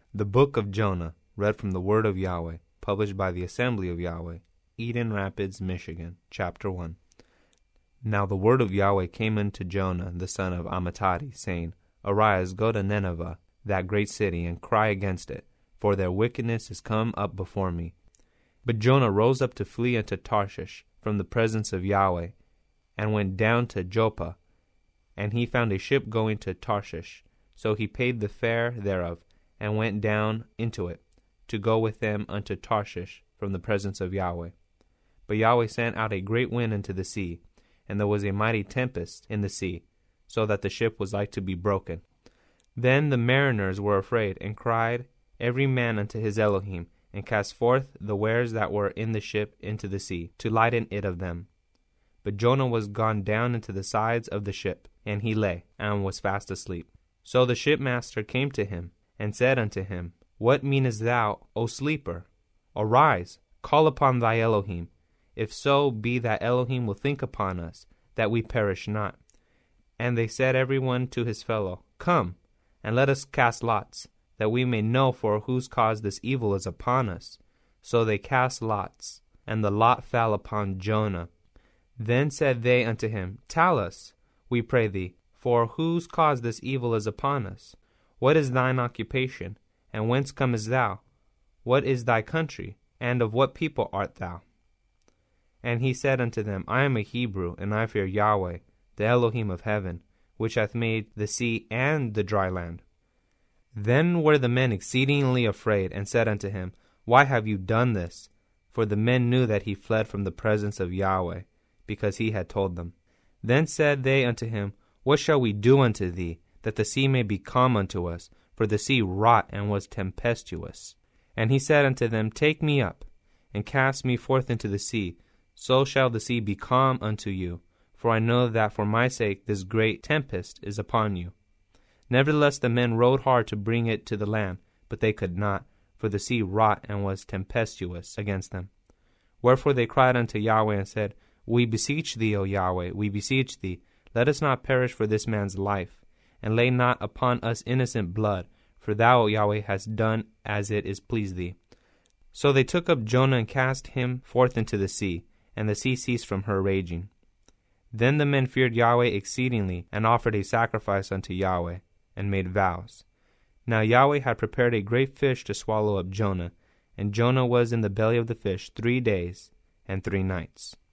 The Book of Jonah, read from the Word of Yahweh, published by the Assembly of Yahweh, Eden Rapids, Michigan, Chapter 1. Now the word of Yahweh came unto Jonah, the son of Amittai, saying, Arise, go to Nineveh, that great city, and cry against it, for their wickedness is come up before me. But Jonah rose up to flee unto Tarshish from the presence of Yahweh, and went down to Joppa, and he found a ship going to Tarshish. So he paid the fare thereof, and went down into it, to go with them unto Tarshish from the presence of Yahweh. But Yahweh sent out a great wind into the sea, and there was a mighty tempest in the sea, so that the ship was like to be broken. Then the mariners were afraid, and cried every man unto his Elohim, and cast forth the wares that were in the ship into the sea, to lighten it of them. But Jonah was gone down into the sides of the ship, and he lay, and was fast asleep. So the shipmaster came to him, and said unto him, What meanest thou, O sleeper? Arise, call upon thy Elohim, if so be that Elohim will think upon us, that we perish not. And they said every one to his fellow, Come, and let us cast lots, that we may know for whose cause this evil is upon us. So they cast lots, and the lot fell upon Jonah. Then said they unto him, Tell us, we pray thee, for whose cause this evil is upon us? What is thine occupation, and whence comest thou? What is thy country, and of what people art thou? And he said unto them, I am a Hebrew, and I fear Yahweh, the Elohim of heaven, which hath made the sea and the dry land. Then were the men exceedingly afraid, and said unto him, Why have you done this? For the men knew that he fled from the presence of Yahweh, because he had told them. Then said they unto him, What shall we do unto thee, that the sea may be calm unto us? For the sea wrought and was tempestuous. And he said unto them, Take me up, and cast me forth into the sea, so shall the sea be calm unto you. For I know that for my sake this great tempest is upon you. Nevertheless the men rowed hard to bring it to the land, but they could not, for the sea wrought and was tempestuous against them. Wherefore they cried unto Yahweh and said, We beseech thee, O Yahweh, we beseech thee, let us not perish for this man's life, and lay not upon us innocent blood, for thou, O Yahweh, hast done as it is pleased thee. So they took up Jonah and cast him forth into the sea, and the sea ceased from her raging. Then the men feared Yahweh exceedingly, and offered a sacrifice unto Yahweh, and made vows. Now Yahweh had prepared a great fish to swallow up Jonah, and Jonah was in the belly of the fish 3 days and 3 nights.